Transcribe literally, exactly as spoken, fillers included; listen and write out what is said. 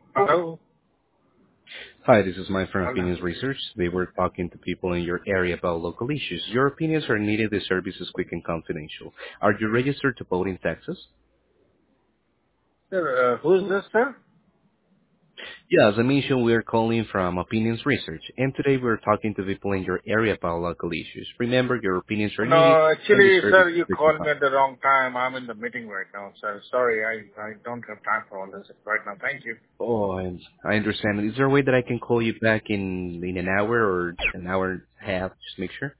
Hello? Hi, this is Mike from Hello. Opinions Research. They were talking to people in your area about local issues. Your opinions are needed. The service is quick and confidential. Are you registered to vote in Texas? Sir, uh, who is this, sir? Yeah, as I mentioned, we're calling from Opinions Research, and today we're talking to people in your area about local issues. Remember, your opinions are needed, No, and the actually, service sir, is you quick and called me confidential. at the wrong time. I'm in the meeting right now, sir. Sorry, I, I don't have time for all this right now. Thank you. Oh, I, I understand. Is there a way that I can call you back in in an hour or an hour and a half? Just make sure.